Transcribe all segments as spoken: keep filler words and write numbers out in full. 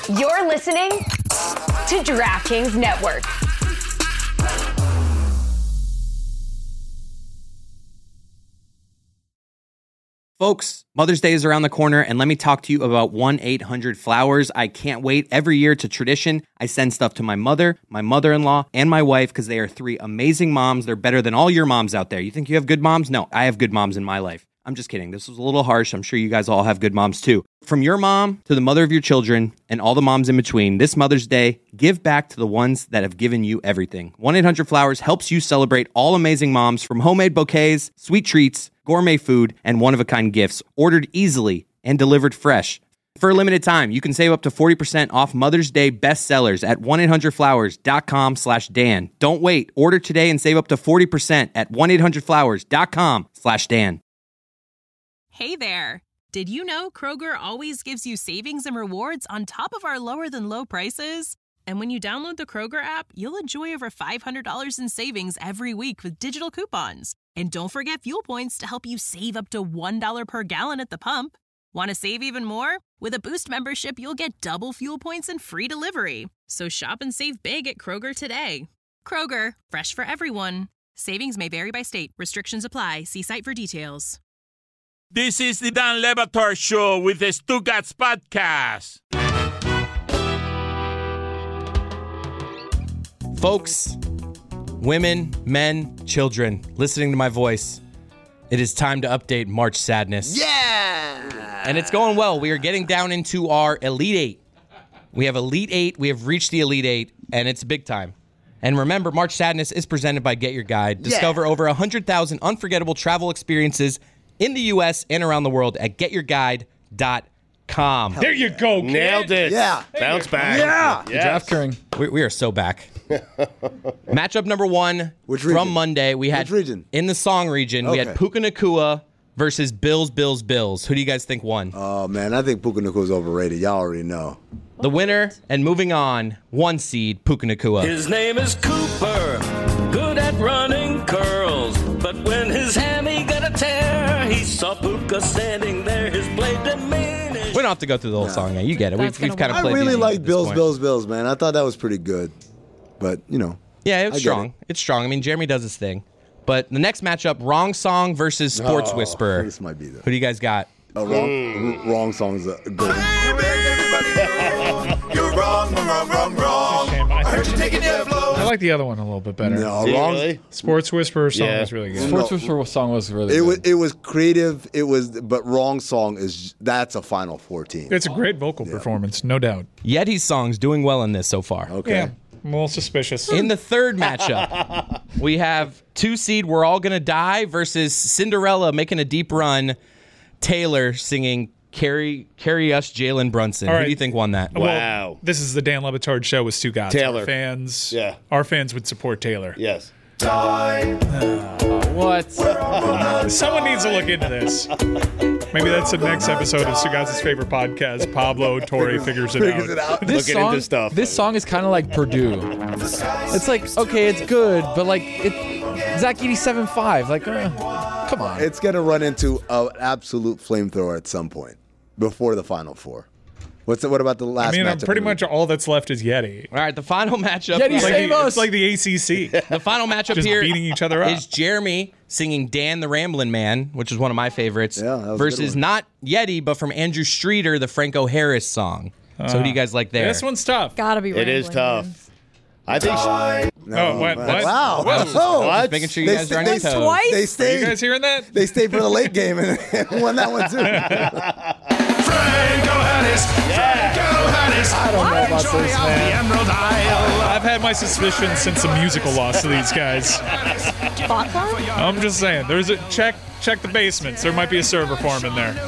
You're listening to DraftKings Network. Folks, Mother's Day is around the corner, and let me talk to you about one eight hundred flowers. I can't wait. Every year, it's a tradition. I send stuff to my mother, my mother-in-law, and my wife because they are three amazing moms. They're better than all your moms out there. You think you have good moms? No, I have good moms in my life. I'm just kidding. This was a little harsh. I'm sure you guys all have good moms too. From your mom to the mother of your children and all the moms in between, this Mother's Day, give back to the ones that have given you everything. one eight hundred flowers helps you celebrate all amazing moms, from homemade bouquets, sweet treats, gourmet food, and one-of-a-kind gifts, ordered easily and delivered fresh. For a limited time, you can save up to forty percent off Mother's Day bestsellers at one eight hundred flowers dot com slash Dan. Don't wait. Order today and save up to forty percent at one eight hundred flowers dot com slash Dan. Hey there. Did you know Kroger always gives you savings and rewards on top of our lower-than-low prices? And when you download the Kroger app, you'll enjoy over five hundred dollars in savings every week with digital coupons. And don't forget fuel points to help you save up to one dollar per gallon at the pump. Want to save even more? With a Boost membership, you'll get double fuel points and free delivery. So shop and save big at Kroger today. Kroger, fresh for everyone. Savings may vary by state. Restrictions apply. See site for details. This is the Dan Le Batard Show with the Stugatz Podcast. Folks, women, men, children, listening to my voice, it is time to update March Sadness. Yeah! And it's going well. We are getting down into our Elite Eight. We have Elite Eight. We have reached the Elite Eight, and it's big time. And remember, March Sadness is presented by Get Your Guide. Discover yeah. over one hundred thousand unforgettable travel experiences in the U S and around the world at get your guide dot com. There you go, kid. Nailed it. Yeah. Bounce back. Yeah. Yes. Draft Curring. We, we are so back. Matchup number one Which from region? Monday. We had Which region? In the song region, Okay. we had Puka Nacua versus Bills, Bills, Bills. Who do you guys think won? Oh, man, I think Puka Nacua's overrated. Y'all already know. The winner, and moving on, one seed, Puka Nacua. His name is Cooper, good at running curls. But when his hammy got a tear, he saw Puka standing there, his blade diminished. We don't have to go through the whole song. You get it. We've, we've kind of I played really these like at this Bills, point. Bills, Bills, man. I thought that was pretty good. But, you know. Yeah, I it's get strong. it. It's strong. I mean, Jeremy does his thing. But the next matchup, Wrong Song versus Sports Oh, Whisperer. This might be the Who do you guys got? oh, wrong, mm. wrong song's a good. You're wrong, wrong, wrong, wrong. I heard you taking your blow. I like the other one a little bit better. No, wrong. Really? Sports Whisperer song Yeah. was really good. No. Sports Whisperer song was really It good. was it was creative. It was, but wrong song is that's a Final Four team. It's a great vocal performance, no doubt. Yeti's song's doing well in this so far. Okay. Yeah, I'm a little suspicious. In the third matchup, we have two seed We're All Gonna Die versus Cinderella making a deep run. Taylor singing Carry Carry Us, Jalen Brunson. All Who right. do you think won that? Well, Wow. this is the Dan Le Batard show with Stu Gatz. Taylor. Our fans, Yeah. our fans would support Taylor. Yes. What? Someone needs to look into this. Maybe that's the next episode of Stu Gatz's favorite podcast. Pablo Torre figures it Figures out. it out. This Looking song, into stuff. this song is kind of like Purdue. It's like, okay, it's good, but like it, Zach eighty-seven five. Like, uh, come on. It's gonna run into an absolute flamethrower at some point before the Final Four. What's the, what about the I last? mean, uh, matchup pretty of the much all that's left is Yeti. All right, the final matchup. Yeti, It's like, save the, us. it's like the A C C. The final matchup Just here beating each other up. is Jeremy singing Dan the Ramblin' Man, which is one of my favorites, Yeah, that was a good versus one. not Yeti, but from Andrew Streeter, the Franco Harris song. So who do you guys like there? This one's tough. Gotta be It is Rambling, tough. man. I think. She, No, Oh, what? man. What? Wow. I was just, Oh, I was what? making sure you They guys sta- are on they your sta- toes. Twice? They Are you stayed. guys hearing that? They stayed for the late game and, and won that one too. Franco Harris. Franco Harris. I don't know about Joy this, of man. the Emerald Isle. I've had my suspicions since the musical loss to these guys. Thought that? I'm just saying, there's a check. Check the basements. There might be a server farm in there.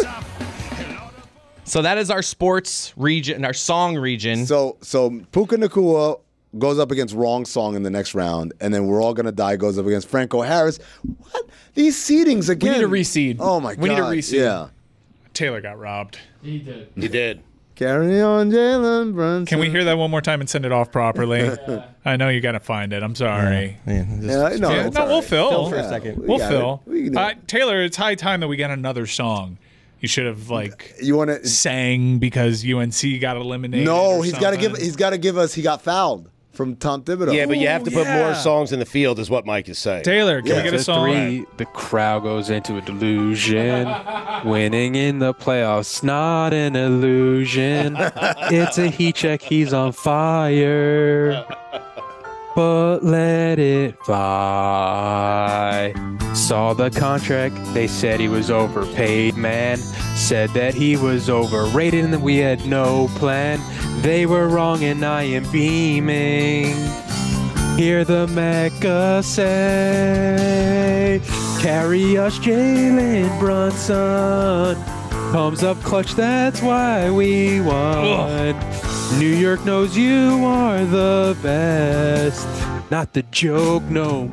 So that is our sports region, our song region. So so Puka Nacua goes up against Wrong Song in the next round, and then We're All Gonna Die goes up against Franco Harris. What? These seedings we again. need a reseed. Oh my We god. need a reseed. Yeah. Taylor got robbed. he did. Carry on, Jalen Brunson. Can we hear that one more time and send it off properly? I know you got to find it. I'm sorry. Yeah, just- Yeah, no, Yeah, it's no, all we'll right. fill. Fill for a second. We We'll got fill. it. We can do Uh, it. Taylor, it's high time that we get another song. You should have like you want to sang because U N C got eliminated. No, or he's got to give. something. He's got to give us. He got fouled from Tom Thibodeau. Yeah, but you have to put yeah. more songs in the field, is what Mike is saying. Taylor, can Yeah. we get a To song? three, the crowd goes into a delusion. Winning in the playoffs, not an illusion. It's a heat check, he's on fire. But let it fly. Saw the contract, they said he was overpaid, man. Said that he was overrated and that we had no plan. They were wrong and I am beaming. Hear the Mecca say, carry us, Jalen Brunson. Comes up clutch, that's why we won. New York knows you are the best. Not the joke no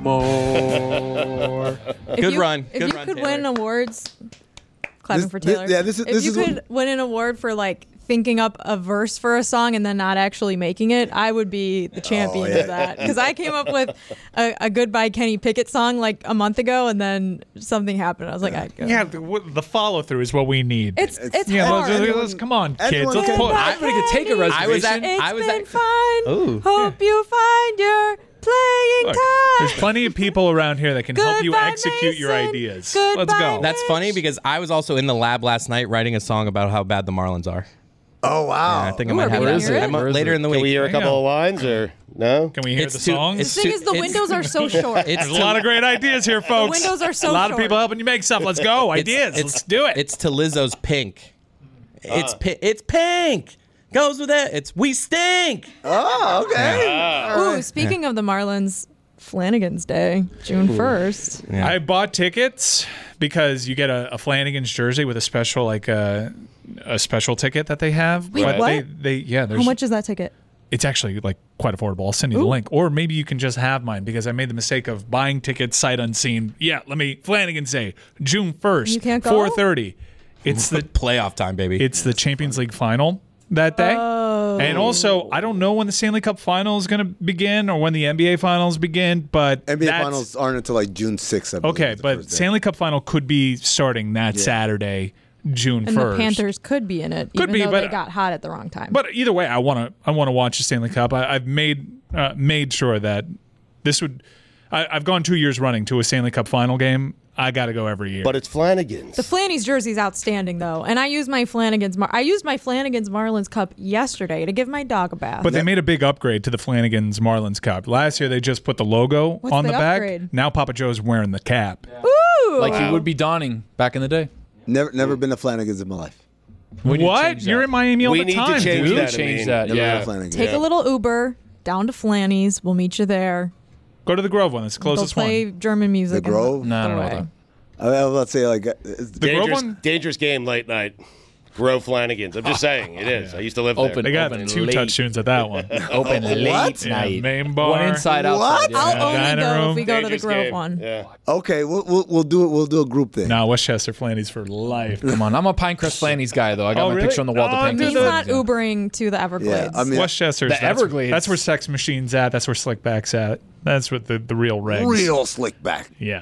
more. Good If you- run. If Good you run, could Taylor. win awards, clapping This- for thi- Taylor. yeah, this is- if this you is what- could win an award for like thinking up a verse for a song and then not actually making it, I would be the champion Oh, yeah. of that. Because I came up with a, a Goodbye Kenny Pickett song like a month ago, and then something happened. I was like, I go. Yeah, the, what- the follow through is what we need. It's it's yeah, hard. let's, let's- come on, kids. everyone Let's can- pull. Goodbye, Everybody could take a Kenny. reservation. I was at- It's I was been at- fun. Ooh. Hope you find your playing Look, time. there's plenty of people around here that can help you Goodbye, execute your Mason. ideas. Goodbye, Let's go. That's funny because I was also in the lab last night writing a song about how bad the Marlins are. Oh wow! And I think I Ooh, might are have we that gonna hear it? I might- Where is later it? in the Can week. we hear a Hang couple on. of lines, or no? Can we hear It's the too- song? it's The thing too- is, the it's- windows are so short. It's There's a lot of great ideas here, folks. windows are so A lot of short. people helping you make stuff. Let's go. it's- Ideas. it's- Let's do it. It's to Lizzo's Pink. It's pi- it's pink. Goes with it. It's we stink. Oh, okay. Ooh, speaking of the Marlins, Flanagan's Day, June first. Yeah. I bought tickets because you get a, a Flanagan's jersey with a special like a a special ticket that they have. Wait, But what? They, they yeah. There's, How much is that ticket? It's actually like quite affordable. I'll send you the Ooh. link, or maybe you can just have mine because I made the mistake of buying tickets sight unseen. Yeah, let me Flanagan's Day, June first, You can't go? four thirty. It's the Playoff time, baby. it's the Champions League final that day. Oh. And also, I don't know when the Stanley Cup final is going to begin or when the N B A finals begin, but N B A that's- finals aren't until like June sixth. I believe, Okay, is the but first day. Stanley Cup final could be starting that Saturday, June And first. the Panthers could be in it, Could even be, though but- they got hot at the wrong time. But either way, I want to I want to watch the Stanley Cup. I, I've made uh, made sure that this would. I, I've gone two years running to a Stanley Cup final game. I got to go every year. But it's Flanagan's. the Flanny's jersey's outstanding, though, and I used my Flanagan's. Mar- I used my Flanagan's Marlins cup yesterday to give my dog a bath. But they made a big upgrade to the Flanagan's Marlins Cup. Last year, they just put the logo What's on the, the back. upgrade? Now Papa Joe's wearing the cap. Ooh, Like he would be donning back in the day. never never been to Flanagan's in my life. We need to What? change that. You're in Miami all We the need to time, change dude. that. Change I mean, that. Never been Yeah. to Flanagan's. take Yeah. a little Uber down to Flanny's. We'll meet you there. Go to the Grove one. That's the They'll closest play one. German music. The Grove? And No, I don't know away. that. I, let's say like uh, it's- The Grove dangerous, one? dangerous game late night. Grove Flanagan's. I'm just saying, it is. I used to live there. Open. They got Open two late. touch tunes at that one. Open late What? Yeah, night. main bar. One inside, outside. What? Yeah. I'll only Dining go room. if we go to the Dangerous Grove game. one. Yeah. okay. We'll, we'll we'll do it. We'll do a group thing. No, Westchester Flanny's for life. Come on, I'm a Pinecrest Flanny's guy though. I got Oh, my really? picture on the wall. Oh, to dude, He's the- not Ubering to the Everglades. Yeah, I mean Westchester's The that's, Everglades. That's where Sex Machine's at. That's where Slickback's at. That's what the, the real regs. real slick back. Yeah.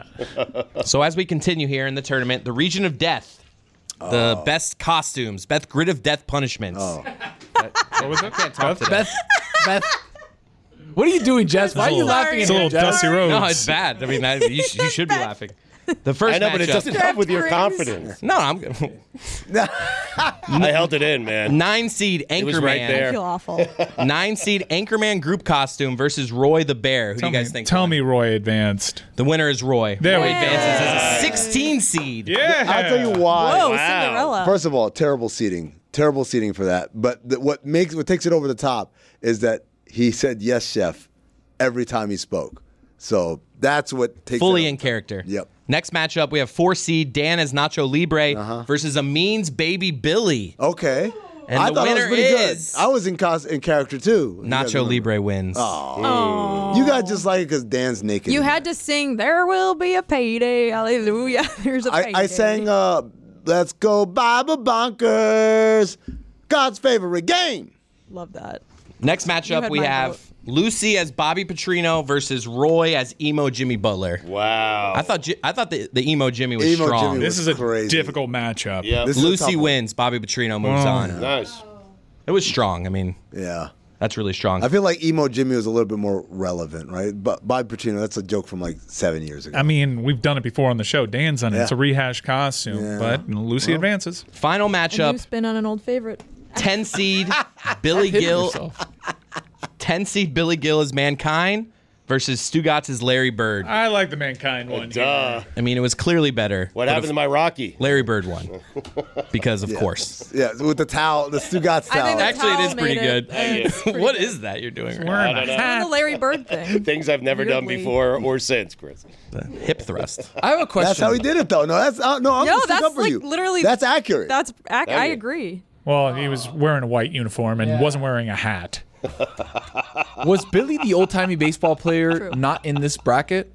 So as we continue here in the tournament, the region of death, the best costumes, best grid of death punishments. Oh. What was it? Talk today. Beth, Beth, what are you doing, Jess? Why are you It's a little- laughing It's at a me, little Jess? Dusty Rhodes. No, it's bad. I mean, I, you, sh- you should be laughing. The first I know, but it matchup- doesn't help with your Rings. confidence. No, I'm I held it in, man. nine seed It was right Anchorman. there. I feel awful. Nine seed Anchorman group costume versus Roy the Bear. Who Tell do you guys me, think? Tell won? me Roy advanced. The winner is Roy. There Roy we go. advances as a sixteen seed. Yeah. I'll tell you why. Whoa, Cinderella. First of all, terrible seating. Terrible seating for that. But the, what makes what takes it over the top is that he said yes, chef, every time he spoke. So that's what takes Fully it in over. character. Yep. Next matchup, we have four seed Dan as Nacho Libre Uh-huh. versus Amin's baby Billy. Okay. And I the thought it was winner pretty is- good. I was in cos- in character too. You guys Nacho remember. Libre wins. Oh. You guys just like it because Dan's naked. You had to sing "There Will Be a Payday." Hallelujah. There's a payday. I, I sang uh, "Let's Go Bible Bonkers," God's favorite game. Love that. Next You matchup, had we my have vote. Lucy as Bobby Petrino versus Roy as emo Jimmy Butler. Wow. I thought Ji- I thought the, the emo Jimmy was Emo strong. Jimmy This is a difficult matchup. Yeah. This is a tough Lucy one. wins. Bobby Petrino moves Oh. on. Nice. It was strong. I mean, Yeah. that's really strong. I feel like emo Jimmy was a little bit more relevant, right? But Bob Pacino, that's a joke from like seven years ago. I mean, we've done it before on the show. Dan's done it. Yeah. It's a rehash costume, Yeah. but Lucy advances. Final A new matchup: spin on an old favorite. ten seed Billy Hitting Gill. yourself. ten seed Billy Gill as Mankind versus Stugatz as Larry Bird. I like the Mankind one. Duh. I mean, it was clearly better. What but happened of- to my Rocky? Larry Bird won because, of course. yeah, with the towel, the Stugatz I towel. think the Actually, it towel is pretty made good. it. It's pretty What good. is that you're doing? Right Wearing I don't a know. hat. The Larry Bird thing. Things I've never done Weirdly. before or since, Chris. now? Hip thrust. I have a question. That's how he did it, though. No, that's uh, no. I'm No, gonna stick that's up for like you. literally. That's accurate. That's ac- I you. agree. Well, he was wearing a white uniform and Yeah. wasn't wearing a hat. Was Billy the old timey baseball player True. not in this bracket?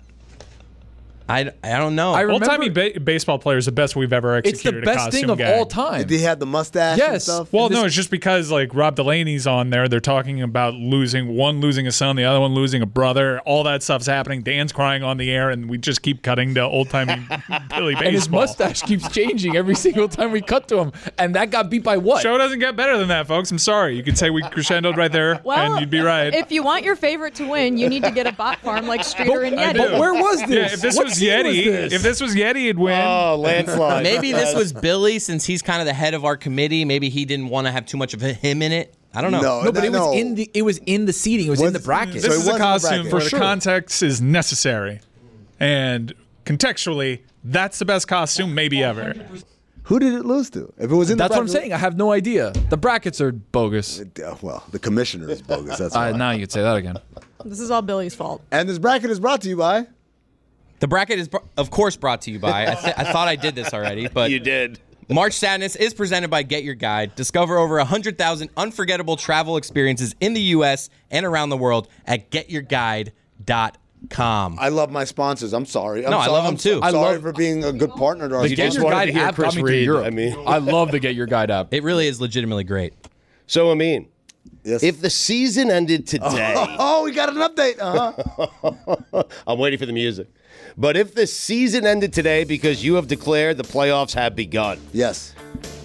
I, I don't know. I Old timey remember- ba- baseball player is the best we've ever It's executed the a best costume thing of gag. all time. Did he have the mustache and Yes. stuff? Well, And no, this- it's just because like Rob Delaney's on there. They're talking about losing one, losing a son, the other one losing a brother. All that stuff's happening. Dan's crying on the air, and we just keep cutting to old timey Billy baseball. and his mustache keeps changing every single time we cut to him. And that got beat by what? Show doesn't get better than that, folks. I'm sorry. You could say we crescendoed right there, Well, and you'd be right. If you want your favorite to win, you need to get a bot farm like Streeter and I Yeti. do. But where was this? yeah, if this What was scene Yeti, this? if this was Yeti, it'd win. Oh, landslide. Maybe this was Billy, since he's kind of the head of our committee. Maybe he didn't want to have too much of him in it. I don't know. No, No, but it was no. in the it was in the seating. It was, Was in the it- bracket. This So it is a wasn't the costume bracket. where For the sure. context is necessary, and contextually, that's the best costume maybe ever. Who did it lose to? If it was in That's the what I'm saying. I have no idea. The brackets are bogus. Uh, well, the commissioner is bogus. That's Uh, why. now you could say that again. This is all Billy's fault. And this bracket is brought to you by. The bracket is, br- of course, brought to you by. I, th- I thought I did this already, but You did. March Sadness is presented by Get Your Guide. Discover over one hundred thousand unforgettable travel experiences in the U S and around the world at get your guide dot com. I love my sponsors. I'm sorry. I'm No, I sorry. love them I'm too. so I sorry love- for being a good partner to our The Get just Your wanted Guide to hear app Chris got me to read, Europe. I mean. I love the Get Your Guide app. It really is legitimately great. So, Amin, Yes. if the season ended today, Oh, we got an update. Uh-huh. I'm waiting for the music. But if the season ended today because you have declared the playoffs have begun, yes.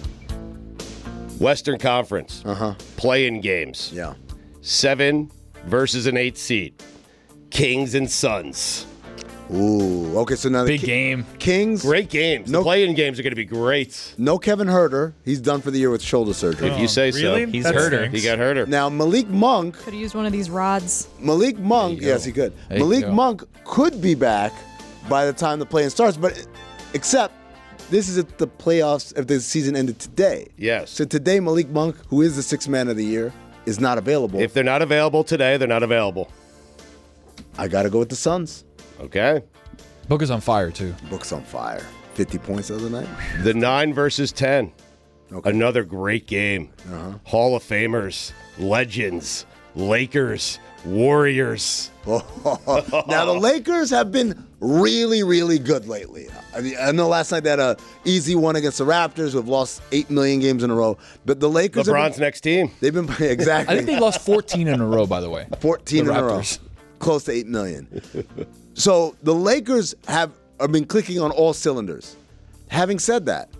Western Conference, Uh-huh. play-in games, Yeah. seven versus an eight seed, Kings and Suns. Ooh. Okay, so now the Big Ki- game. Kings. Great games. No- The play-in games are going to be great. No Kevin Herter. He's done for the year with shoulder surgery. If you say really? so. He's That hurt her. stinks. He got hurt her. Now Malik Monk. Could have used one of these rods. Malik Monk. you Yes, go. he could. There you Malik go. Monk could be back by the time the play-in starts, but except this is at the playoffs if the season ended today. Yes. So today, Malik Monk, who is the sixth man of the year, is not available. If they're not available today, they're not available. I got to go with the Suns. Okay. Book is on fire too. Book's on fire. fifty points the other night. The nine versus ten. Okay. Another great game. Hall of Famers, legends, Lakers, Warriors. Now the Lakers have been really, really good lately. I mean, I know last night they had a easy one against the Raptors, who have lost eight million games in a row. But the Lakers, have LeBron's been, next team. they've been exactly I think they lost fourteen in a row, by the way. fourteen the in a row, Raptors. close to eight million. So the Lakers have, have been clicking on all cylinders. Having said that,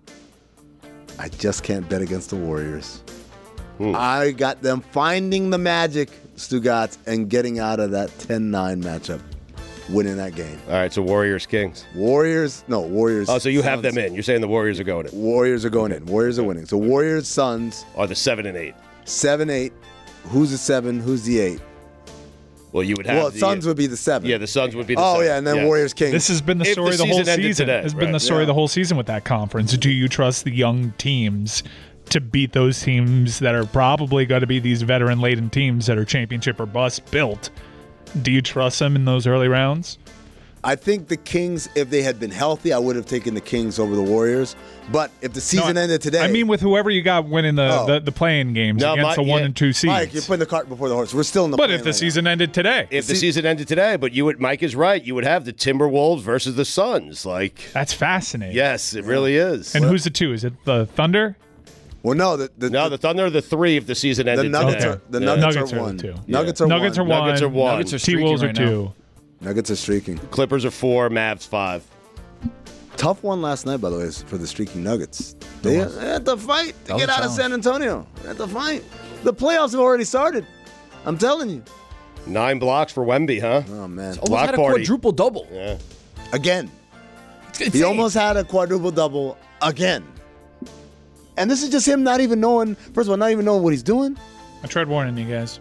I just can't bet against the Warriors. I got them finding the magic, Stugatz, and getting out of that ten nine matchup, winning that game. All right, so Warriors, Kings. Warriors, no, Warriors. Oh, so you have Suns. them in. You're saying the Warriors are going in. Warriors are going in. Warriors are winning. So Warriors, Suns, Or the seven and eight. seven, eight. Who's the seven? Who's the eight? Well, you would have Well, the, Suns would be the seven. Yeah, the Suns would be the Oh, seven. yeah, and then Yes. Warriors, Kings. This has been the If story the of the whole season ended season. today, It's been right. the story Yeah. of the whole season with that conference. Do you trust the young teams to beat those teams that are probably going to be these veteran-laden teams that are championship or bust built? Do you trust them in those early rounds? I think the Kings, if they had been healthy, I would have taken the Kings over the Warriors. But if the season No, I- ended today, I mean, with whoever you got winning the, Oh. the, the playing games No, against my- the one yeah. and two seeds. Mike, you're putting the cart before the horse. We're still in the. but play-in if the right now. season ended today, If the season ended today, but you would, Mike is right. You would have the Timberwolves versus the Suns. Like, that's fascinating. yes, it really is. And who's the two? Is it the Thunder? Well, no, the, the no, the Thunder are the three if the season ended the Nuggets today. are the Yeah. Nuggets, Nuggets are are one. the two. Nuggets Yeah. are Nuggets one. are one. Nuggets are one. Nuggets are T Wolves streaking are right two. Nuggets are streaking. Clippers are four. Mavs five. Tough one last night, by the way, for the streaking Nuggets. They, they had to fight to That was get a out of challenge. San Antonio. They had to fight. The playoffs have already started. I'm telling you. Nine blocks for Wemby, huh? Oh man, Almost Block had a party. quadruple double. Yeah. again. He insane. almost had a quadruple double again. And this is just him not even knowing. First of all, not even knowing what he's doing. I tried warning you guys.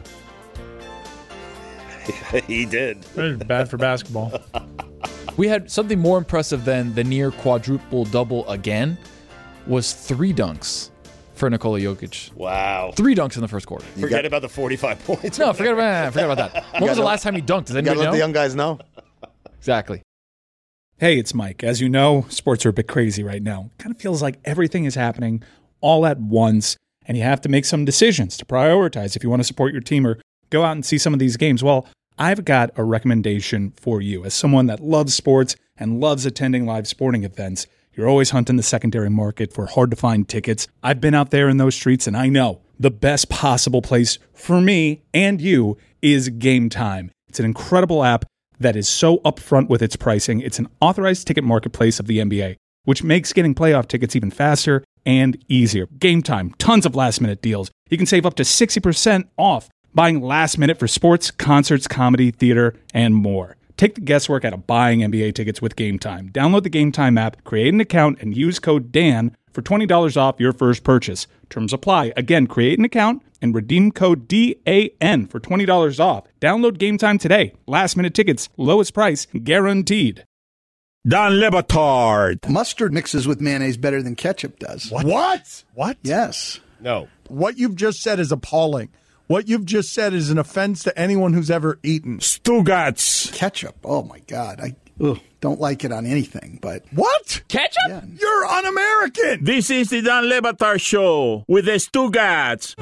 He did. Bad for basketball. We had something more impressive than the near quadruple double again was three dunks for Nikola Jokic. Wow. Three dunks in the first quarter. Forget got, about the forty-five points. No, forget about, forget about that. When was the last time he dunked? Does anybody let know? the young guys know. Exactly. Hey, it's Mike. As you know, sports are a bit crazy right now. Kind of feels like everything is happening all at once, and you have to make some decisions to prioritize if you want to support your team or go out and see some of these games. Well, I've got a recommendation for you. As someone that loves sports and loves attending live sporting events, you're always hunting the secondary market for hard-to-find tickets. I've been out there in those streets, and I know the best possible place for me and you is Game Time. It's an incredible app that is so upfront with its pricing. It's an authorized ticket marketplace of the N B A, which makes getting playoff tickets even faster and easier. Game Time, tons of last-minute deals. You can save up to sixty percent off buying last minute for sports, concerts, comedy, theater, and more. Take the guesswork out of buying N B A tickets with Game Time. Download the Game Time app, create an account, and use code Dan for twenty dollars off your first purchase. Terms apply. Again, create an account and redeem code D A N for twenty dollars off. Download Game Time today. Last minute tickets, lowest price, guaranteed. Don Le Batard. Mustard mixes with mayonnaise better than ketchup does. What? What? What? Yes. No. What you've just said is appalling. What you've just said is an offense to anyone who's ever eaten. Stugats. Ketchup. Oh, my God. I ugh, don't like it on anything, but... What? Ketchup? Yeah. You're un-American. This is the Don Le Batard Show with the Stugats.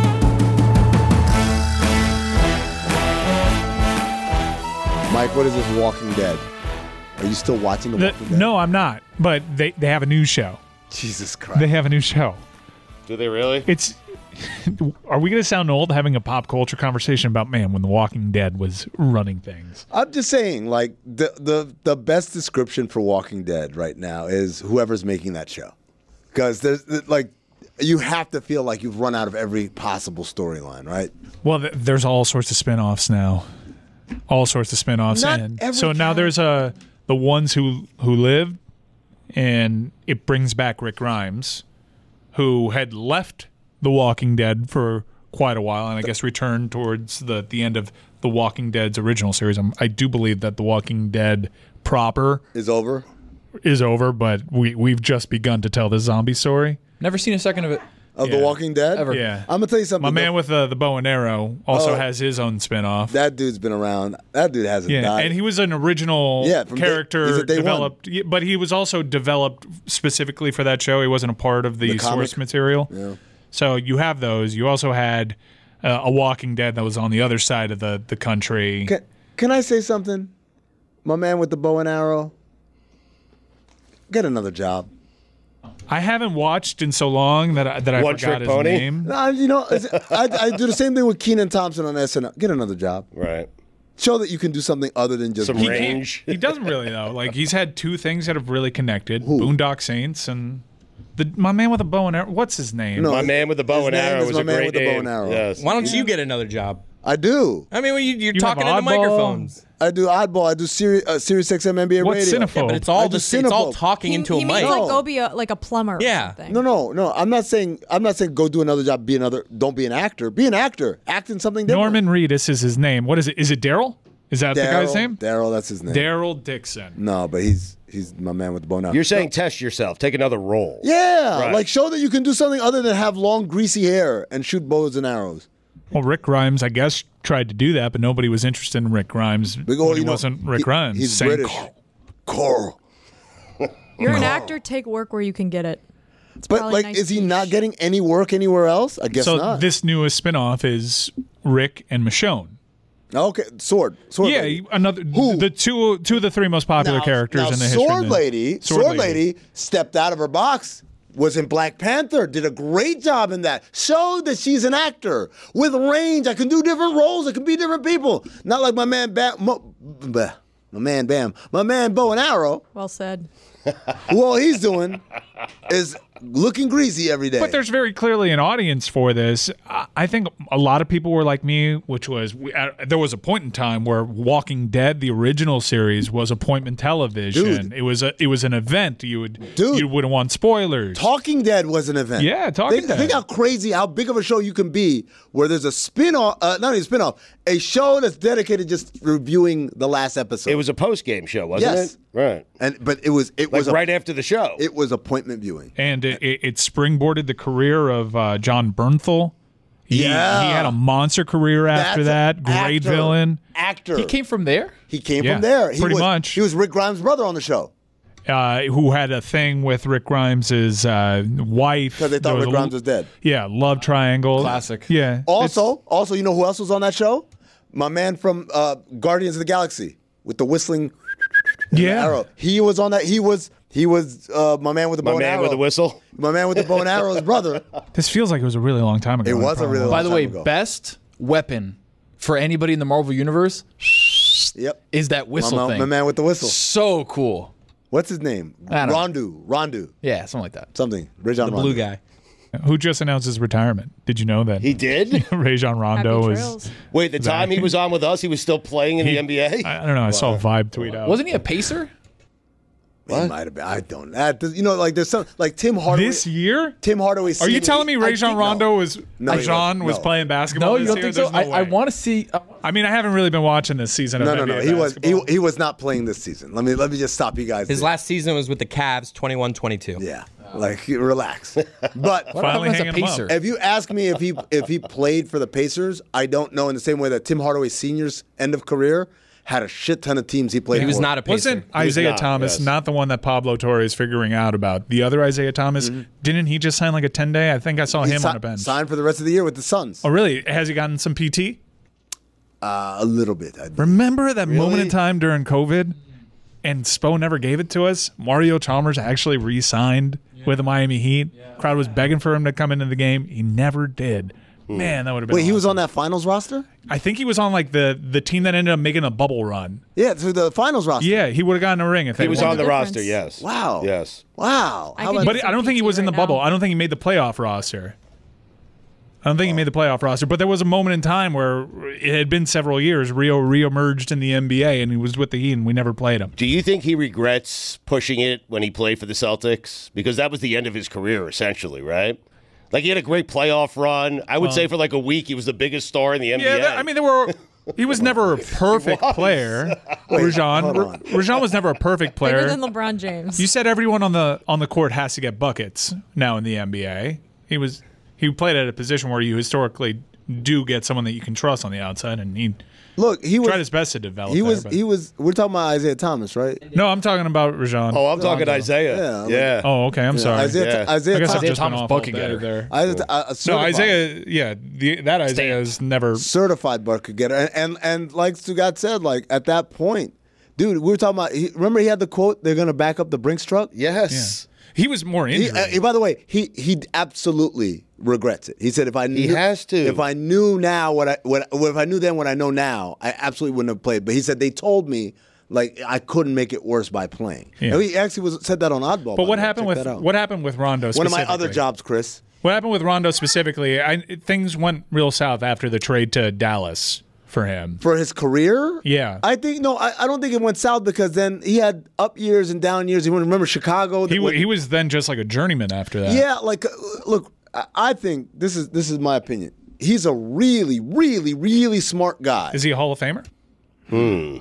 Mike, what is this Walking Dead? Are you still watching The The- Walking Dead? no, I'm not. But they, they have a new show. Jesus Christ. They have a new show. Do they really? It's. Are we going to sound old having a pop culture conversation about, man, when The Walking Dead was running things? I'm just saying, like, the, the, the best description for Walking Dead right now is whoever's making that show. Because there's, like, you have to feel like you've run out of every possible storyline, right? Well, th- there's all sorts of spin-offs now. All sorts of spin-offs. Not and every so now character. there's a the ones who who lived, and it brings back Rick Grimes, who had left The Walking Dead for quite a while, and I guess returned towards the, the end of The Walking Dead's original series. I'm, I do believe that The Walking Dead proper Is over? is over, but we, we've just begun to tell the zombie story. Never seen a second of it. Of Yeah. The Walking Dead? Ever. Yeah. I'm going to tell you something. My though. man with uh, the bow and arrow also Oh. has his own spin-off. That dude's been around. That dude hasn't Yeah, died. and he was an original Yeah, from day- character he's at day one. developed, yeah, but he was also developed specifically for that show. He wasn't a part of the, The comic? source material. Yeah. So you have those. You also had uh, a Walking Dead that was on the other side of the, the country. Can, can I say something? My man with the bow and arrow, get another job. I haven't watched in so long that I, that I One forgot Trick his Pony? name. No, you know, it's- I, I do the same thing with Keenan Thompson on S N L. Get another job. Right. Show that you can do something other than just Some He range. can't- Range. He doesn't really though. Like he's had two things that have really connected: Boondock Saints and the my man with a bow and arrow. What's his name? No, My man with the bow his and name arrow is was my a man great with the bow name. and arrow. Yes. Why don't you get another job? I do. I mean, when you, you're You talking have into Oddball? microphones. I do oddball. I do Sirius, uh, Sirius X M N B A What's radio. Cinephobe? Yeah, but it's I all do just it's all Cinephobe. talking He, into he a means mic. like No. go be a, like a plumber. Or Yeah. something. No, no, no. I'm not saying. I'm not saying go do another job. Be another. Don't be an actor. Be an actor. Act in something different. Norman Reedus is his name. What is it? Is it Daryl? Is that the guy's Daryl- name? Daryl. That's his name. Daryl Dixon. No, but he's he's my man with the bow and arrow. You're saying No. test yourself. Take another role. Yeah, Right. like show that you can do something other than have long, greasy hair and shoot bows and arrows. Well, Rick Grimes, I guess, tried to do that, but nobody was interested in Rick Grimes. Big ol', when he you know, wasn't Rick he- Grimes. He's saying, British. Carl. You're an actor. Take work where you can get it. It's But probably like, nice is he niche. not getting any work anywhere else? I guess so not. this newest spinoff is Rick and Michonne. Okay, sword, sword. yeah, lady. another Who? the two two of the three most popular Now- characters now in the history. Sword of the- lady, sword, lady. stepped out of her box. was in Black Panther, did a great job in that. Showed that she's an actor with range. I can do different roles. I can be different people. Not like my man Bam, Mo, bleh, my man Bam, my man Bow and Arrow. Well said. Who all he's doing is looking greasy every day. But there's very clearly an audience for this. I I think a lot of people were like me, which was we, uh, there was a point in time where Walking Dead, the original series, was appointment television. Dude. It was a it was an event. You would Dude. you wouldn't want spoilers. Talking Dead was an event. Yeah, Talking think, Dead. Think how crazy, how big of a show you can be where there's a spin-off, uh, not even a spin-off, a show that's dedicated just reviewing the last episode. It was a post-game show, wasn't yes. it? Right. And but it was it Like was a, right after the show. It was appointment viewing. And it, it, it springboarded the career of uh, John Bernthal. He, Yeah. he had a monster career after That's that. Great actor. villain. Actor. He came from there? He came Yeah, from there. He pretty was, much. He was Rick Grimes' brother on the show. Uh, who had a thing with Rick Grimes' uh, wife. Because they thought There was Rick a- Grimes was dead. Yeah, love triangle. Classic. Yeah. Also, also, you know who else was on that show? My man from uh, Guardians of the Galaxy with the whistling and the Yeah. arrow. He was on that. He was he was uh, my man with the My bow and man arrow. with the whistle. My man with the bow and arrow's brother. This feels like it was a really long time ago. It was a really long By the time way, ago. best weapon for anybody in the Marvel Universe Yep. is that whistle my, man- thing. my man with the whistle. So cool. What's his name? I don't know. Rondu. Rondu. Yeah, something like that. Something. Rajon The Rondo. blue guy. Who just announced his retirement? Did you know that? He did? Rajon Rondo Happy was. trails. Wait, the time he was on with us, he was still playing in He- the N B A? I, I don't know. I saw Vibe tweet out. Wasn't he a pacer? He might have been. I don't. That, you know, like there's some like Tim Hardaway. This year? Tim Hardaway. Are you senior- telling me I Rajon think Rondo no. was No, he Rajon wasn't. was No. playing basketball No, this you don't year? think so? There's no I, I way. want to see. Uh, I mean, I haven't really been watching this season. No, of no, N B A no. He was he, basketball. he was not playing this season. Let me let me just stop you guys. His there. last season was with the Cavs, twenty-one twenty-two. Yeah, like relax. But Finally as a hanging him up. pacer? if you ask me if he if he played for the Pacers, I don't know. In the same way that Tim Hardaway Senior's end of career had a shit ton of teams he played. He was for. not a pacer. Wasn't was Isaiah not, Thomas yes. not the one that Pablo Torre is figuring out about? The other Isaiah Thomas, didn't he just sign like a ten day? I think I saw He him si- on a bench. Signed for the rest of the year with the Suns. Oh, really? Has he gotten some P T? Uh, a little bit. I Remember that moment Really? in time during COVID and Spo never gave it to us? Mario Chalmers actually re-signed with the Miami Heat. Crowd was begging for him to come into the game. He never did. Man, that would have been Wait, he was awesome. on that finals roster? I think he was on like the the team that ended up making a bubble run. Yeah, to the finals roster. Yeah, he would have gotten a ring if they He was won. on the difference. roster, yes. Wow. Yes. Wow. I How could about- But use I don't some think he P T was in the right bubble. now. I don't think he made the playoff roster. I don't think he made the playoff roster. But there was a moment in time where it had been several years. Rio reemerged in the N B A, and he was with the Heat, and we never played him. Do you think he regrets pushing it when he played for the Celtics? Because that was the end of his career, essentially, right? Like, he had a great playoff run. I would Well- say for like a week, he was the biggest star in the N B A. Yeah, that- I mean, there were. He was never a perfect player. Rajon, hold on. Rajon was never a perfect Bigger player. than LeBron James. You said everyone on the on the court has to get buckets now in the N B A. He was he played at a position where you historically do get someone that you can trust on the outside, and he Look, he was tried his best to develop. He there, was but- he was. We're talking about Isaiah Thomas, right? No, I'm talking about Rajon. Oh, I'm talking Rondo. Isaiah. Yeah, Yeah. like- Oh, okay. I'm Yeah, sorry. Isaiah, Yeah. Isaiah I guess I've Thomas. just been Thomas awful bucket day getter. there. Isaiah, uh, No, certified- Isaiah. Yeah, the, that Isaiah is never. certified bucket getter, and, and and like Stugat said, like at that point, dude, we were talking about. He, remember, he had the quote, "They're gonna back up the Brinks truck." Yes. He was more He, injured. uh, by the way, he he absolutely regrets it. He said, "If I knew, He has to. If I knew now what I what if I knew then what I know now, I absolutely wouldn't have played." But he said they told me like I couldn't make it worse by playing. Yeah. And he actually was said that on Oddball. but by what the way. happened Check with that out. what happened with Rondo? one of my other specifically? jobs, Chris? What happened with Rondo specifically? I, things went real south after the trade to Dallas for him. For his career? Yeah. I think, no, I, I don't think it went south because then he had up years and down years. You remember Chicago? He, when- w- he was then just like a journeyman after that. Yeah, like, uh, look, I- I think this is this is my opinion. He's a really, really, really smart guy. Is he a Hall of Famer? Hmm.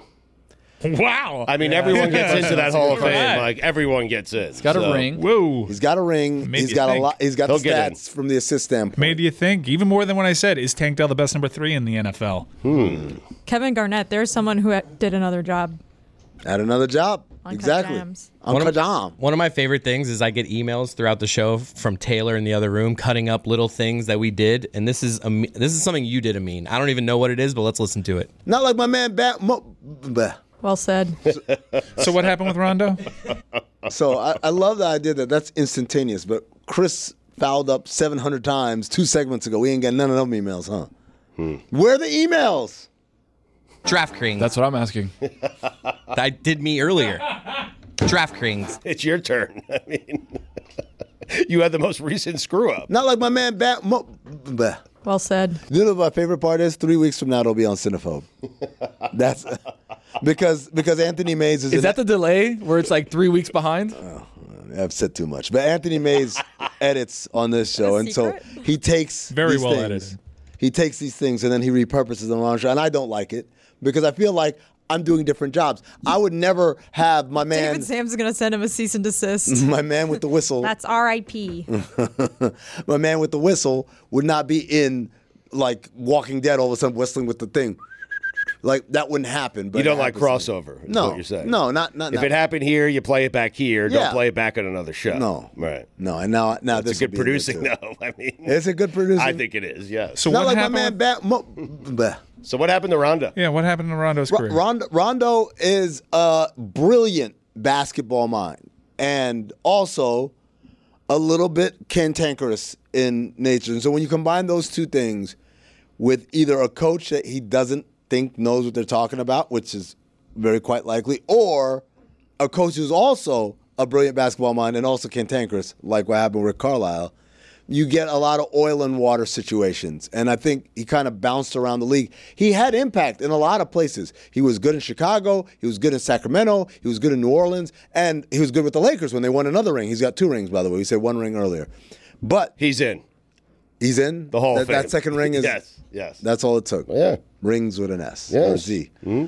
Wow. I mean, everyone gets into that That's a Hall of good Fame. one. Like, everyone gets in. He's got a ring. Whoa. He's got a ring. Made He's you got think. a lot. He's got He'll the get in. stats from the assist standpoint. Made you think, even more than when I said, is Tank Dell the best number three in the N F L? Hmm. Kevin Garnett, there's someone who had- did another job. At another job. Uncut exactly. Gems. One Uncut of, Jam. one of my favorite things is I get emails throughout the show from Taylor in the other room, cutting up little things that we did, and this is a, this is something you did, Amin. I don't even know what it is, but let's listen to it. Not like my man. Ba- Mo- bleh. Well said. So what happened with Rondo? So I, I love the idea that that's instantaneous. But Chris fouled up seven hundred times two segments ago. We ain't got none of them emails, huh? Hmm. Where are the emails? DraftKings. That's what I'm asking. That did me earlier. DraftKings. It's your turn. I mean, you had the most recent screw up. Not like my man. Ba- Mo- bah. Well said. You know what my favorite part is? Three weeks from now, it'll be on Cinephobe. That's because because Anthony Mays is. Is in that the delay where it's like three weeks behind? Oh, I've said too much, but Anthony Mays edits on this show, and secret? so he takes Very these well things, edited. He takes these things and then he repurposes them on the show, and I don't like it because I feel like I'm doing different jobs. I would never have my man. David Sam's going to send him a cease and desist. My man with the whistle. That's R I P My man with the whistle would not be in like Walking Dead all of a sudden whistling with the thing. Like that wouldn't happen. But You don't it like happens. crossover. Is No, what you're saying. no, not not. If not. it happened here, you play it back here. Yeah. Don't play it back on another show. No. Right. No, and now now It's this a will good be in producing, there, though. too. I mean, It's a good producing. I think it is. Yes. So Not what like my happened? man. Ba- Mo- bleh. So what happened to Rondo? Yeah, what happened to Rondo's Ro- career? Rondo, Rondo is a brilliant basketball mind and also a little bit cantankerous in nature. And so when you combine those two things with either a coach that he doesn't think knows what they're talking about, which is very quite likely, or a coach who's also a brilliant basketball mind and also cantankerous, like what happened with Carlisle, you get a lot of oil and water situations. And I think he kind of bounced around the league. He had impact in a lot of places. He was good in Chicago. He was good in Sacramento. He was good in New Orleans. And he was good with the Lakers when they won another ring. He's got two rings, by the way. We said one ring earlier. But he's in. He's in? The Hall that, of Fame. That second ring is. Yes, yes. That's all it took. Yeah. Rings with an S Yes. or Z. Mm-hmm.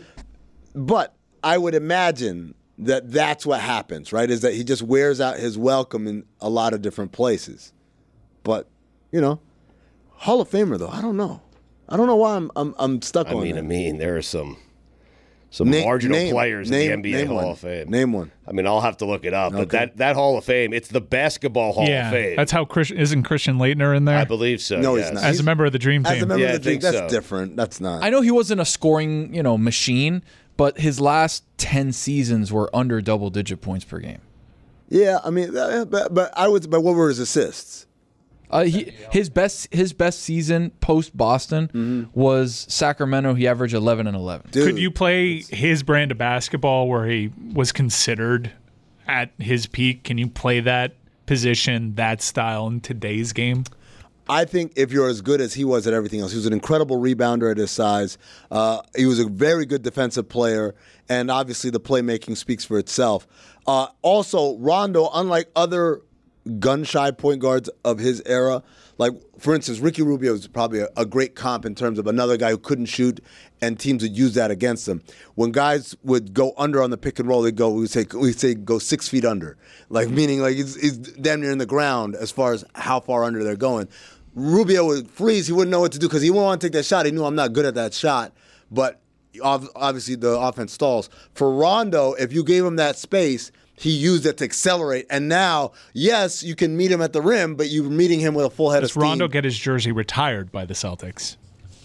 But I would imagine that that's what happens, right? Is that he just wears out his welcome in a lot of different places. But, you know, Hall of Famer, though, I don't know. I don't know why I'm I'm, I'm stuck I on mean, that. I mean, there are some some Name- marginal name- players name- in the N B A name Hall one. of Fame. Name one. I mean, I'll have to look it up, but Okay. that, that Hall of Fame, it's the basketball Hall yeah, of Fame. that's how Chris isn't Christian Leitner in there. I believe so. No, yes. he's not. As a member of the Dream As Team. a member Yeah, I of the Dream, think that's so. different. That's not. I know he wasn't a scoring, you know, machine, but his last ten seasons were under double-digit points per game. Yeah, I mean, uh, but, but I would. But what were his assists? Uh, he, his best his best season post Boston Mm-hmm. was Sacramento. He averaged eleven and eleven. Dude, Could you play his brand of basketball where he was considered at his peak? Can you play that position, that style in today's game? I think if you're as good as he was at everything else, he was an incredible rebounder at his size. Uh, he was a very good defensive player, and obviously the playmaking speaks for itself. Uh, also, Rondo, unlike other gun-shy point guards of his era, like, for instance, Ricky Rubio is probably a, a great comp in terms of another guy who couldn't shoot, and teams would use that against him. When guys would go under on the pick and roll, they'd go, we would say, we say go six feet under, like meaning like he's, he's damn near in the ground as far as how far under they're going. Rubio would freeze. He wouldn't know what to do because he wouldn't want to take that shot. He knew I'm not good at that shot, but ov- obviously the offense stalls. For Rondo, if you gave him that space, he used it to accelerate. And now, yes, you can meet him at the rim, but you're meeting him with a full head Does of steam. Rondo get his jersey retired by the Celtics?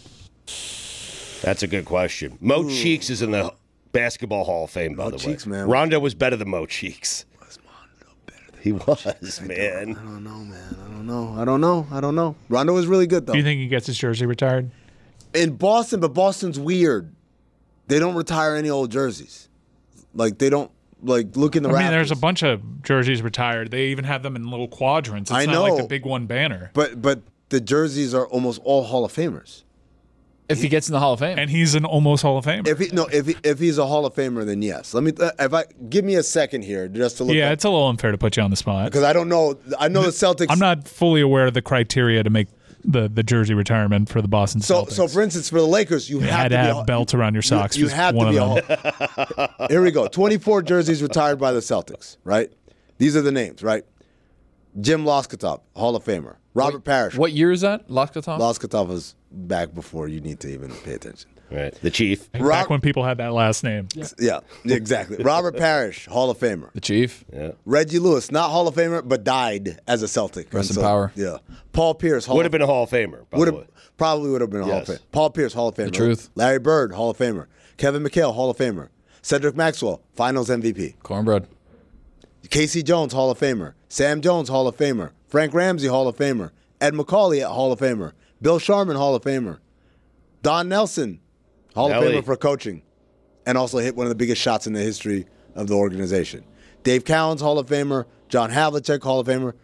That's a good question. Mo Cheeks is in the Basketball Hall of Fame, by Mo the Cheeks, way. man. Rondo was better than Mo Cheeks. Was Rondo better than He was, man. I don't know, man. I don't know. I don't know. I don't know. Rondo was really good, though. Do you think he gets his jersey retired? In Boston, but Boston's weird. They don't retire any old jerseys. Like, they don't, like, look in the I mean, rafters. there's a bunch of jerseys retired. They even have them in little quadrants. It's I not know. like the big one banner. But but the jerseys are almost all Hall of Famers. If he gets in the Hall of Fame. And he's an almost Hall of Famer. If he no, if he, if he's a Hall of Famer, then yes. Let me. Uh, if I give me a second here, just to look. Yeah, up, it's a little unfair to put you on the spot. because I don't know. I know the Celtics. I'm not fully aware of the criteria to make the, the jersey retirement for the Boston So Celtics. so for instance, for the Lakers, you, you have had to to be have a, belts around your socks. You, you was have one to be a of Hall. them. Here we go. twenty-four jerseys retired by the Celtics. Right. These are the names. Right. Jim Loskatov, Hall of Famer. Robert Parrish. What year is that? Loskatov? Loskatov was back before you need to even pay attention. Right. The Chief. Back Rob- when people had that last name. Yeah, exactly. Robert Parrish, Hall of Famer. The Chief? Yeah. Reggie Lewis, not Hall of Famer, but died as a Celtic. Rest And in power. Yeah. Paul Pierce, Hall Would of have been a Hall of Famer, by would the way. have probably would have been a Hall of Yes. Fame. Paul Pierce, Hall of Famer. truth. Larry Bird, Hall of Famer. Kevin McHale, Hall of Famer. Cedric Maxwell, Finals M V P. Cornbread. Casey Jones, Hall of Famer. Sam Jones, Hall of Famer. Frank Ramsey, Hall of Famer. Ed McCauley, Hall of Famer. Bill Sharman, Hall of Famer. Don Nelson, Hall Nelly. of Famer for coaching. And also hit one of the biggest shots in the history of the organization. Dave Cowens, Hall of Famer. John Havlicek, Hall of Famer.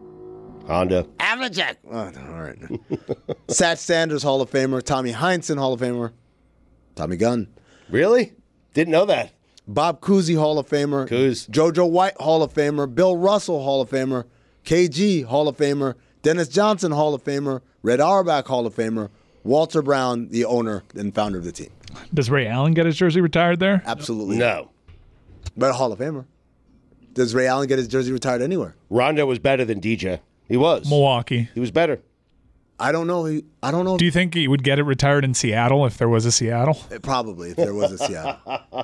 Honda. Havlicek. Oh, all right. Satch Sanders, Hall of Famer. Tommy Heinsohn, Hall of Famer. Tommy Gunn. Really? Didn't know that. Bob Cousy, Hall of Famer. Coos. JoJo White, Hall of Famer. Bill Russell, Hall of Famer. K G, Hall of Famer. Dennis Johnson, Hall of Famer. Red Auerbach, Hall of Famer. Walter Brown, the owner and founder of the team. Does Ray Allen get his jersey retired there? Absolutely. No. But a Hall of Famer. Does Ray Allen get his jersey retired anywhere? Rondo was better than D J. He was. Milwaukee. He was better. I don't know. He, I don't know. Do you think he would get it retired in Seattle if there was a Seattle? Probably, if there was a Seattle.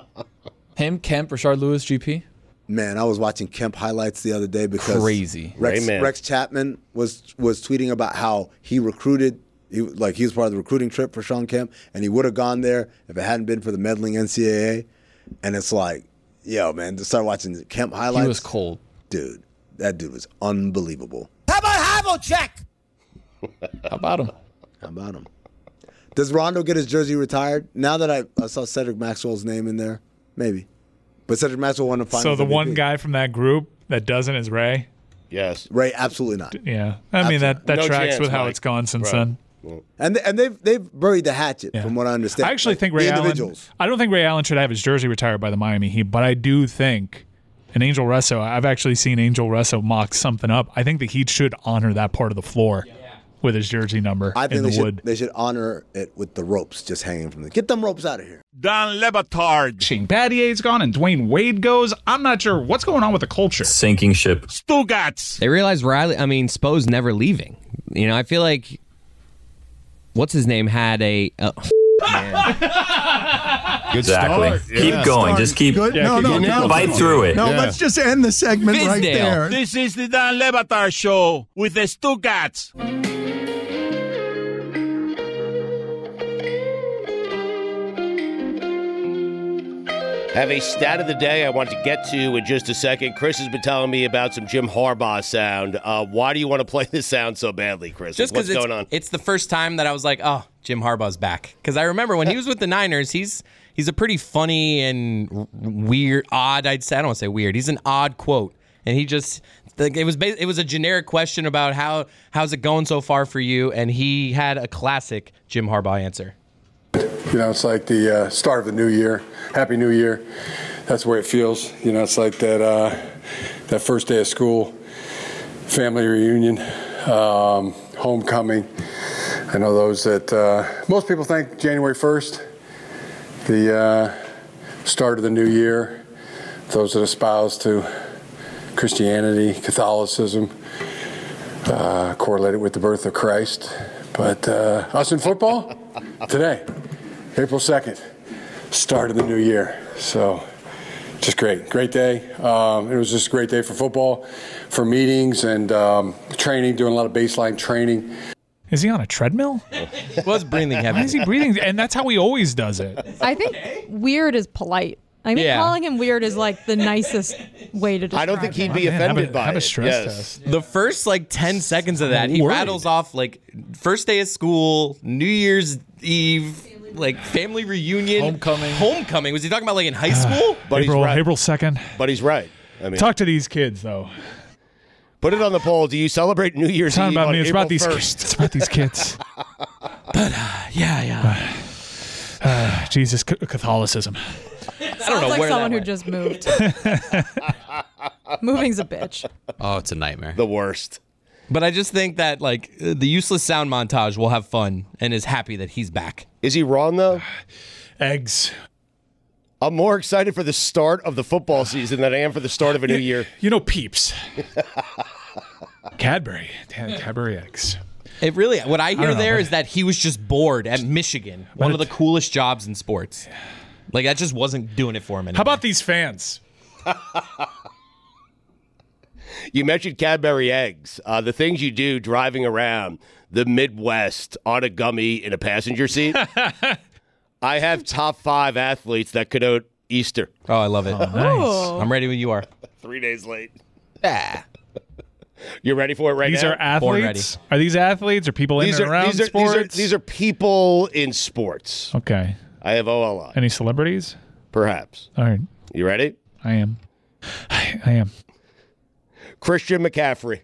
Him, Kemp, Rashard Lewis, G P. Man, I was watching Kemp highlights the other day because Crazy. Rex, Rayman. Rex Chapman was was tweeting about how he recruited, he, like he was part of the recruiting trip for Sean Kemp, and he would have gone there if it hadn't been for the meddling N C double A. And it's like, yo, man, to start watching the Kemp highlights. He was cold. Dude, that dude was unbelievable. How about Havlicek? How about him? How about him? Does Rondo get his jersey retired? Now that I, I saw Cedric Maxwell's name in there, maybe. But Cedric Maxwell won the finals. So the M V P. one guy from that group that doesn't is Ray? Yes. Ray, absolutely not. Yeah. I mean, that, that No tracks chance, with how Mike. it's gone since Right. then. And th- and they've they've buried the hatchet, Yeah. from what I understand. I actually Like, think the Ray Allen. individuals. I don't think Ray Allen should have his jersey retired by the Miami Heat, but I do think, and Angel Resso, I've actually seen Angel Resso mock something up. I think the Heat should honor that part of the floor with his jersey number I think in they the should, wood. they should honor it with the ropes just hanging from the. Get them ropes out of here. Dan Le Batard. Shane Battier's gone and Dwayne Wade goes. I'm not sure what's going on with the culture. Sinking ship. Stugats. They realized Riley, I mean, Spo's never leaving. You know, I feel like, what's his name, had a. Uh, Good exactly. start. Keep Yeah. going. Start. Just keep, Good. yeah, No, keep no, no. fight through it. No, Yeah. let's just end the segment right Fizdale. there. This is the Dan Le Batard Show with the Stugats. Have a stat of the day I want to get to in just a second. Chris has been telling me about some Jim Harbaugh sound. Uh, why do you want to play this sound so badly, Chris? Just What's because it's, going on? it's the first time that I was like, oh, Jim Harbaugh's back. Because I remember when he was with the Niners, he's he's a pretty funny and r- weird, odd, I'd say. I don't want to say weird. He's an odd quote. And he just, it was ba- it was a generic question about how how's it going so far for you? And he had a classic Jim Harbaugh answer. You know, it's like the uh, start of the new year. Happy New Year. That's the way it feels. You know, it's like that uh, that first day of school, family reunion, um, homecoming. I know those that uh, most people think January first, the uh, start of the new year. Those that espouse to Christianity, Catholicism, uh, correlated with the birth of Christ. But uh, us in football, today, April second, start of the new year. So just great, great day. Um, it was just a great day for football, for meetings and um, training, doing a lot of baseline training. Is he on a treadmill? Was breathing heavy. Why is he breathing? And that's how he always does it. I think weird is polite. I mean, Yeah. calling him weird is like the nicest way to describe I don't think he'd him. be Man, have offended a- by have a it. stress Yes. test. The first like ten seconds of that, he worried. rattles off like first day of school, New Year's Eve, like family reunion, Homecoming. Homecoming. Was he talking about like in high school? But he's April, right. April second. But he's right. I mean, Talk to these kids, though. put it on the poll. Do you celebrate New Year's It's not Eve about on me. It's April about these first? kids. It's about these kids. Yeah, yeah. Uh, Jesus, C- Catholicism. I don't Sounds know like where someone that who went. just moved. Moving's a bitch. Oh, it's a nightmare. The worst. But I just think that like uh, the useless sound montage will have fun and is happy that he's back. Is he wrong though? Eggs. I'm more excited for the start of the football season than I am for the start of a new year. You know, Peeps. Cadbury. Damn, Cadbury eggs. It really, what I hear don't know, there but- is that he was just bored at Michigan, one of the coolest jobs in sports. Like that just wasn't doing it for him anymore. How about these fans? You mentioned Cadbury eggs. Uh, the things you do driving around the Midwest on a gummy in a passenger seat. I have top five athletes that connote Easter. Oh, I love it. Oh, nice. I'm ready when you are. Three days late. Ah. You ready for it right these now? These are athletes? Are these athletes or people these in and are, around these are, sports? These are, these are people in sports. Okay. I have O L I. Any celebrities? Perhaps. All right. You ready? I am. I, I am. Christian McCaffrey.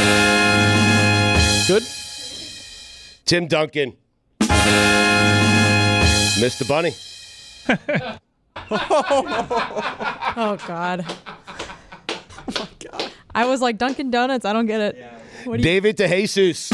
Good. Tim Duncan. Mister Bunny. Oh, God. Oh, my God. I was like, Dunkin' Donuts, I don't get it. What do you- David DeJesus.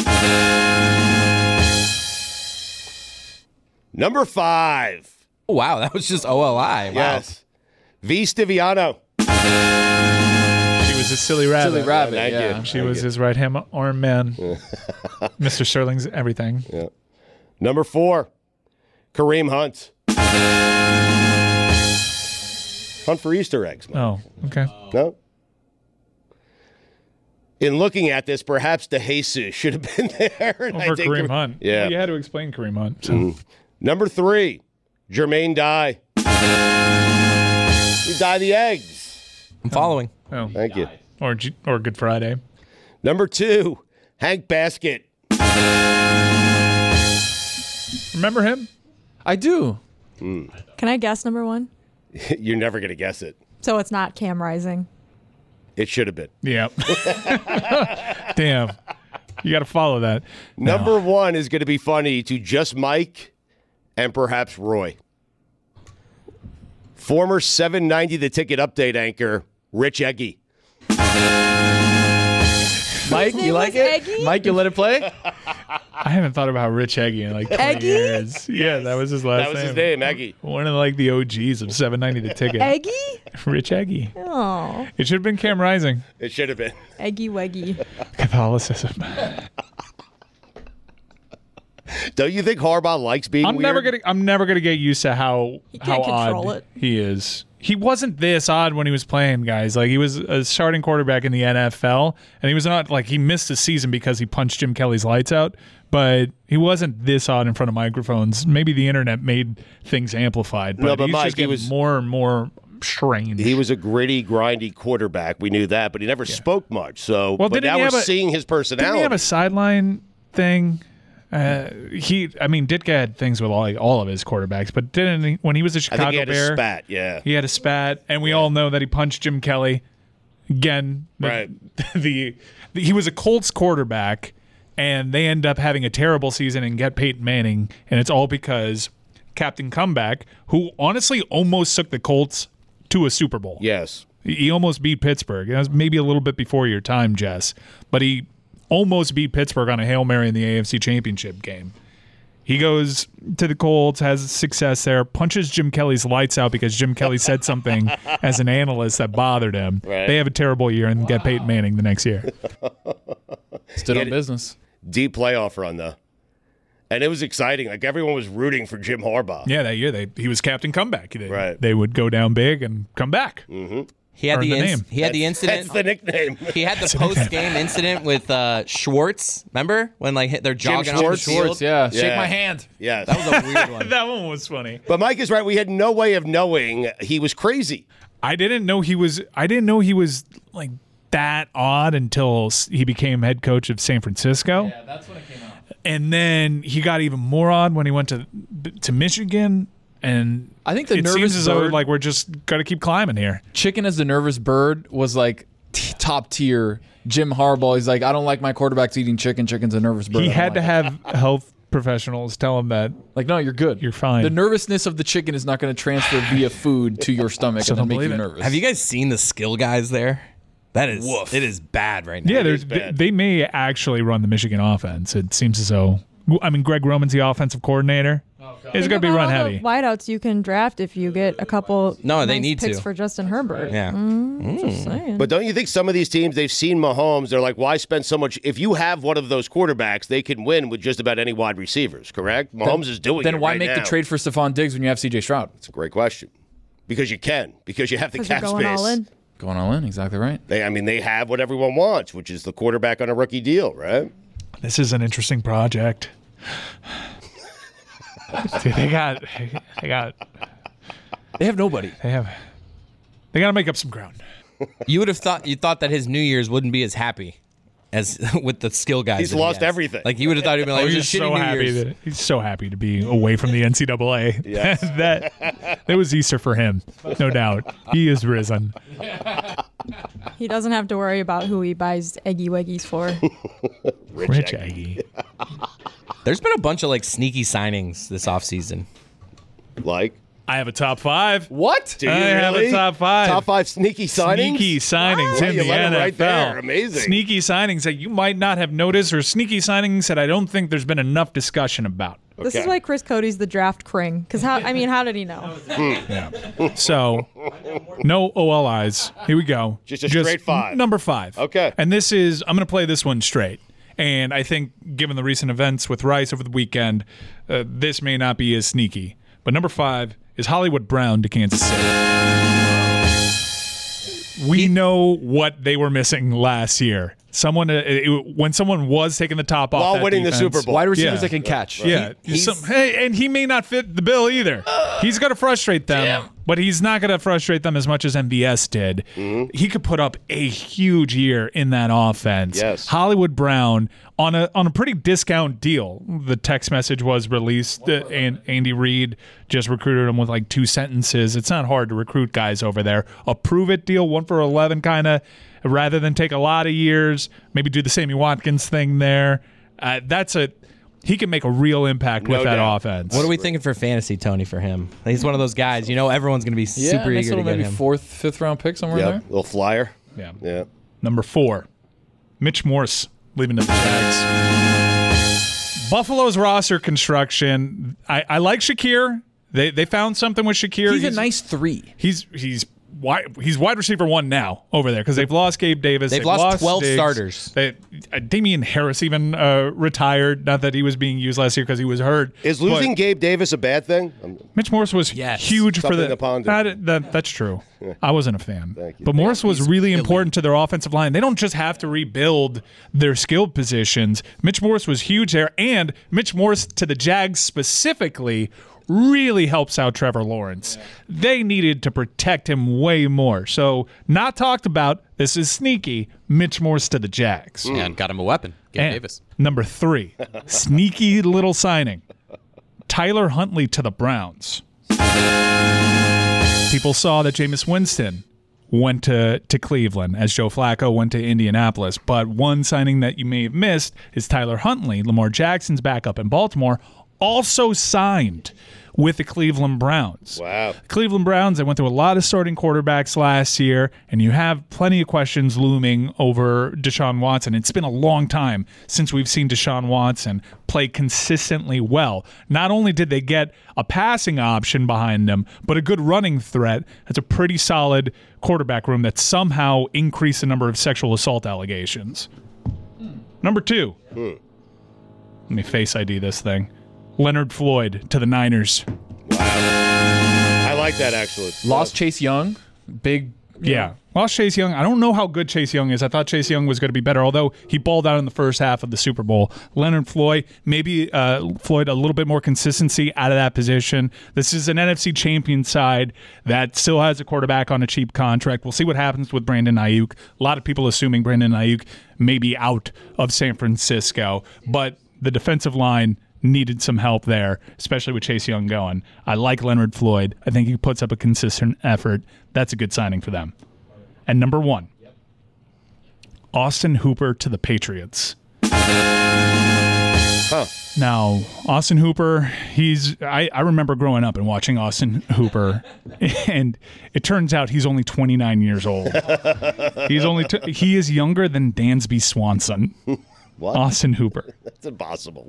Number five. Oh, wow, that was just O L I. Wow. Yes. V. Stiviano. She was a silly rabbit. Silly rabbit, Thank yeah. you. She Thank was you. his right hand arm man. Mister Sterling's everything. Yeah. Number four. Kareem Hunt. Hunt for Easter eggs. Man. Oh, okay. No? In looking at this, perhaps DeJesus should have been there. and I Over think- Kareem Hunt. Yeah. You had to explain Kareem Hunt. So. Mm. Number three, Jermaine Dye. You dye the eggs. I'm following. Oh. Thank you. Or G- or Good Friday. Number two, Hank Basket. Remember him? I do. Mm. Can I guess number one? You're never going to guess it. So it's not Cam Rising. It should have been. Yep. Damn. You got to follow that. Number one is going to be funny to just Mike and perhaps Roy. Former seven ninety The Ticket update anchor, Rich Eggy. Mike, you like it? Eggy? Mike, you let it play? I haven't thought about Rich Eggy in like twenty Eggy? years. Yeah, that was his last name. That was his name, Eggy. One of like the O Gs of seven ninety The Ticket. Eggy? Rich Eggy. Oh, It should have been Cam Rising. It should have been. Eggy Weggy. Catholicism. Don't you think Harbaugh likes being I'm weird? never gonna. I'm never gonna get used to how He how can't control odd it. he is. He wasn't this odd when he was playing, guys. Like he was a starting quarterback in the N F L, and he was not like he missed a season because he punched Jim Kelly's lights out. But he wasn't this odd in front of microphones. Maybe the internet made things amplified. But, No, but he's Mike, just he getting was- more and more strange. He was a gritty, grindy quarterback. We knew that, but he never spoke much. So, Well, but didn't now he we're have a- seeing his personality. Didn't he have a sideline thing? Uh, he, I mean, Ditka had things with all, all of his quarterbacks, but didn't he, when he was a I Chicago think he had Bear, a spat, yeah. he had a spat, and we all know that he punched Jim Kelly again. The, Right. The, the he was a Colts quarterback, and they end up having a terrible season and get Peyton Manning, and it's all because Captain Comeback, who honestly almost took the Colts to a Super Bowl. Yes. He almost beat Pittsburgh. That was maybe a little bit before your time, Jess, but he almost beat Pittsburgh on a Hail Mary in the A F C Championship game. He goes to the Colts, has success there, punches Jim Kelly's lights out because Jim Kelly said something as an analyst that bothered him. Right. They have a terrible year and get Peyton Manning the next year. Stood He on had- business. Deep playoff run, though. And it was exciting. Like, everyone was rooting for Jim Harbaugh. Yeah, that year they he was Captain Comeback. They, Right. they would go down big and come back. Mm-hmm. He had Earned the, the inc- name. he had the That's- incident. That's the nickname. He had the post game incident with uh, Schwartz. Remember when like hit- they're Jim jogging Schwartz? off the field? Schwartz, yeah. Shake Yeah. my hand. Yes. That was a weird one. That one was funny. But Mike is right. We had no way of knowing he was crazy. I didn't know he was. I didn't know he was like that odd until s- he became head coach of San Francisco. Yeah, that's when it came out. And then he got even more odd when he went to to Michigan. And I think the it nervous seems as though bird- like we're just got to keep climbing here. Chicken as the nervous bird was like t- top tier. Jim Harbaugh, he's like, I don't like my quarterbacks eating chicken. Chicken's a nervous bird. He I don't had like to it. have health professionals tell him that Like, no, you're good. you're fine. The nervousness of the chicken is not going to transfer via food to your stomach So and then don't make you believe it. nervous. Have you guys seen the skill guys there? That is it is bad right now. yeah, there's is they, bad. they may actually run the Michigan offense. It seems as though. I mean, Greg Roman's the offensive coordinator. It's Think going to be about run all heavy. The wideouts you can draft if you get a couple. No, they nice need picks to. for Justin Herbert. Yeah. Mm, Just saying. But don't you think some of these teams, they've seen Mahomes, they're like, why spend so much? If you have one of those quarterbacks, they can win with just about any wide receivers, correct? Mahomes is doing Then it why right make now. the trade for Stephon Diggs when you have C J Stroud? It's a great question. Because you can. Because you have the 'Cause you're cap going space. all in. Going all in, exactly right. They, I mean, they have what everyone wants, which is the quarterback on a rookie deal, right? This is an interesting project. Dude, they got, they got. They have nobody. They have. They got to make up some ground. You would have thought you thought that his New Year's wouldn't be as happy as with the skill guys. He's that he lost has. everything. Like you would have thought he'd be like, Oh, it was he's a shitty so New happy Year's. that he's so happy to be away from the N C double A. Yes. that that was Easter for him, no doubt. He is risen. He doesn't have to worry about who he buys Eggy Weggies for. Rich, Rich Eggy. Eggy. There's been a bunch of like sneaky signings this offseason. Like? I have a top five. What? Do you I have really? a top five. Top five sneaky signings? Sneaky signings Wow, in you the let N F L. him right there. Amazing. Sneaky signings that you might not have noticed, or sneaky signings that I don't think there's been enough discussion about. This is why Chris Cody's the draft cring. Because how? I mean, how did he know? Yeah. So, no O L Is. Here we go. Just a straight five. Number five. Okay. And this is, I'm going to play this one straight. And I think, given the recent events with Rice over the weekend, uh, this may not be as sneaky. But number five is Hollywood Brown to Kansas City. We know what they were missing last year. Someone, uh, it, when someone was taking the top off While that winning the defense, Super Bowl. Wide receivers Yeah. that can catch. Yeah, He- some, hey, and he may not fit the bill either. He's going to frustrate them, but he's not going to frustrate them as much as M V S did. Mm-hmm. He could put up a huge year in that offense. Yes. Hollywood Brown on a on a pretty discount deal. The text message was released, uh, and Andy Reid just recruited him with like two sentences. It's not hard to recruit guys over there. A prove it deal, one for eleven, kind of. Rather than take a lot of years, maybe do the Sammy Watkins thing there. Uh, that's a he can make a real impact No with that doubt. offense. What are we thinking for fantasy, Tony, for him? He's one of those guys. You know, everyone's going to be Yeah, super nice eager to little get maybe him. fourth, fifth round pick somewhere in Yep. there. Little flyer. Yeah. Yeah. Number four, Mitch Morse leaving to the Jags. Buffalo's roster construction. I, I like Shakir. They they found something with Shakir. He's, a nice three. He's he's wide he's wide receiver one now over there because they've lost Gabe Davis. They've lost twelve Diggs. starters. They, uh, Damian Harris even uh, retired. Not that he was being used last year because he was hurt. Is losing But Gabe Davis a bad thing? I'm, Mitch Morse was Yes. huge for Something the. to ponder. That, that, that's true. I wasn't a fan. Thank you. But Morse was He's really elite. important to their offensive line. They don't just have to rebuild their skilled positions. Mitch Morse was huge there, and Mitch Morse to the Jags specifically really helps out Trevor Lawrence. They needed to protect him way more. So, not talked about. This is sneaky. Mitch Morse to the Jags. And got him a weapon. Gabe And Davis. Number three, sneaky little signing. Tyler Huntley to the Browns. People saw that Jameis Winston went to, to Cleveland as Joe Flacco went to Indianapolis. But one signing that you may have missed is Tyler Huntley, Lamar Jackson's backup in Baltimore, also signed with the Cleveland Browns. Wow. The Cleveland Browns, they went through a lot of starting quarterbacks last year, and you have plenty of questions looming over Deshaun Watson. It's been a long time since we've seen Deshaun Watson play consistently well. Not only did they get a passing option behind them, but a good running threat. That's a pretty solid quarterback room that somehow increased the number of sexual assault allegations. Number two. Hmm. Let me face I D this thing. Leonard Floyd to the Niners. I like that, actually. Lost Chase Young. Big. Yeah. Lost Chase Young. I don't know how good Chase Young is. I thought Chase Young was going to be better, although he balled out in the first half of the Super Bowl. Leonard Floyd, maybe uh, Floyd a little bit more consistency out of that position. This is an N F C champion side that still has a quarterback on a cheap contract. We'll see what happens with Brandon Ayuk. A lot of people assuming Brandon Ayuk may be out of San Francisco, but the defensive line needed some help there, especially with Chase Young going. I like Leonard Floyd. I think he puts up a consistent effort. That's a good signing for them. And number one, Austin Hooper to the Patriots. Huh. Now, Austin Hooper, he's I, I remember growing up and watching Austin Hooper, and it turns out he's only twenty-nine years old. He's only t- he is younger than Dansby Swanson. What? Austin Hooper. That's impossible.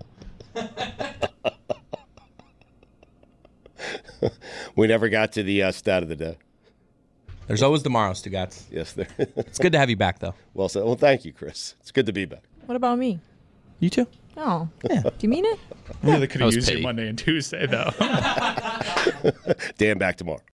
We never got to the uh, stat of the day. There's always tomorrow, Stugats. Yes, there. It's good to have you back, though. Well said. Well, thank you, Chris. It's good to be back. What about me? You too. Oh, do you mean it? Really could That have was used you pity. Monday and Tuesday, though. Dan, back tomorrow.